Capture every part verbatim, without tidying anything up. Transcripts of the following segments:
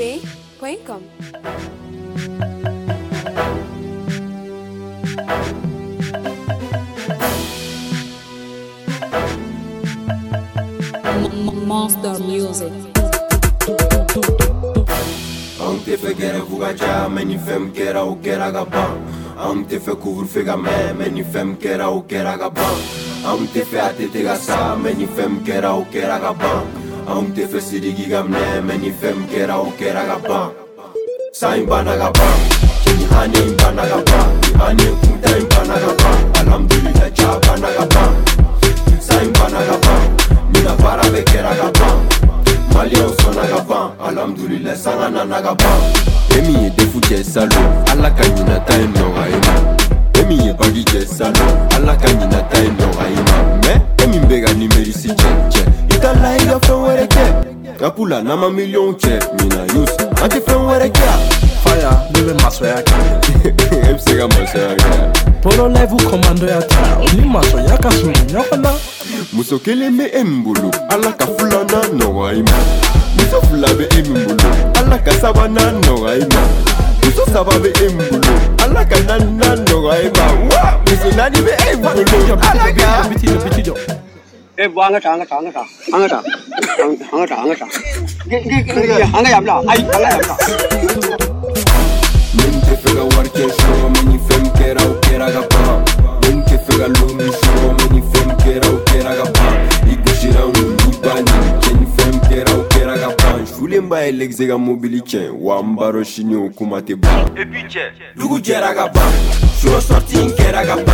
way point com. Monster Music. Am te fe gere fuga cha meni fem kera o kera gaban. Am te fe couvre fega me meni fem kera o kera gaban. Am te fe atete gasa meni fem kera o kera gaban. Am te fe sidigi gamne meni fem kera o kera gaban. Sa imbana gaban, cheni hani imbana gaban. Hani kunta imbana gaban. Alhamdulillah cha bana gaban. Sa imbana gaban, mina para be kera gaban. Malien sona gaban, alhamdulillah sangana nagaban. Emi ye defu je salo, alla kanyina tay no gaima. Emi ye bagi je salo, alla kanyina tay no gaima. Me emi mbega ni merisi che che. Itala iga fen were ke. Kapula na ma million che, mina yus. Ante fen were ke. Fire, live maso yake. Emsega maso yake. Polo live commando yata. Oni maso yaka sunu nyakona. Muso kele me embulu, alla ka fulana no gaima. Muso fulabe embulu, alla ka sabana no gaima. Muso sababe embulu, alla ka nana no gaima. Wa, muso nani be embulu, alla ka. Biti jo, biti jo. Eh, buang ngata, ngata, ngata, ngata, ngata, ngata. Gini, gini, angga yamla, ay, angga yamla. Mente fega warke show, meni fem kera o kera gapa. Mente fega lumi show, meni fem kera o kera gapa. Ikushira unubani, meni fem kera o kera gapa. Shulemba elexega mobili chen, wambaro shinyo kumate ba. Epiche. Dugu jera gapa, shuro sorti in kera gapa.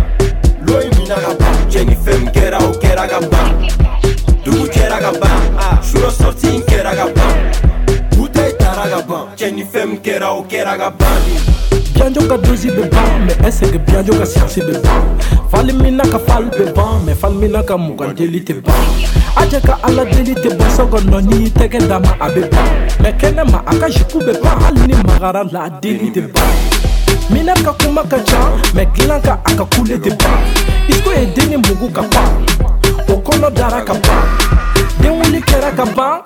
Loi mina gapa, cheni fem kera o kera gapa. Dugu jera gapa, shuro sorti in kera gapa. Butei tara gapa, cheni fem kera o kera gapa. Bianjo ka dozi beba, me est-ce que bianjo ka science beba. Fali mina ka fal beba, me fal mina ka mugan delite ba. Aje ka ala delite ba sogo noni tege dama abeba. Me kene ma aka jiku beba, halini magara la delite ba. Mina ka kuma ka cha, me kilanka aka kule de ba. Isko e deni mugu ka pa, okono dara ka pa. Denwuli kera ka ba,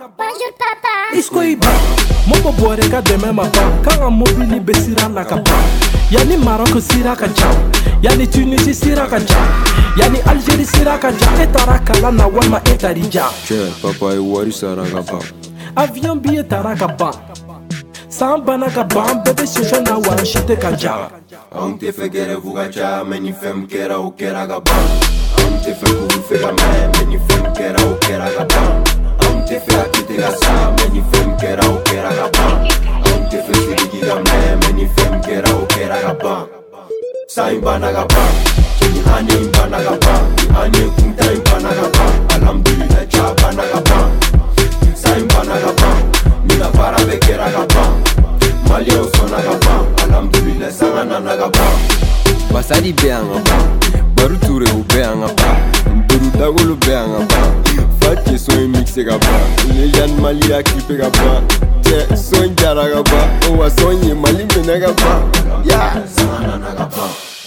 isko i ba. Mobo bore ka deme ma ba, kanga mobili be sira la ka ba. Yani Maroc sira ka cha, yani Tunisie sira ka cha, yani Algérie sira ka cha. Etara kala na wama etarija. Che, papa e wari sara ka ba. Avion bi etara ka ba. Sambana ka ba, bebe shosho na wa shite ka ja. Am te fe gere fuga cha, meni fem kera o kera ka ba. Am te fe kuhu fega me, meni fem kera o kera ka ba. Am te fe akite gasa, meni fem kera o kera ka ba. Am te fe sirigi ga me, meni fem kera o kera ka ba. Sa imbana ka ba, cheni hani imbana ka ba. Hani kunta imbana ka ba, alhamdulillah cha bana ka ba. Sa imbana ka ba, mina para be kera ka ba. Malien sona ka ba, alhamdulillah sangana na ka ba. Basadi be anga ba, baru ture u be anga ba. Nduru dagolo be anga ba, fatye son mixe ka ba. Lejan mali a kipe ka ba, che son jara ka ba. Owa son ye mali mena ka ba. Ya, sangana na ka ba.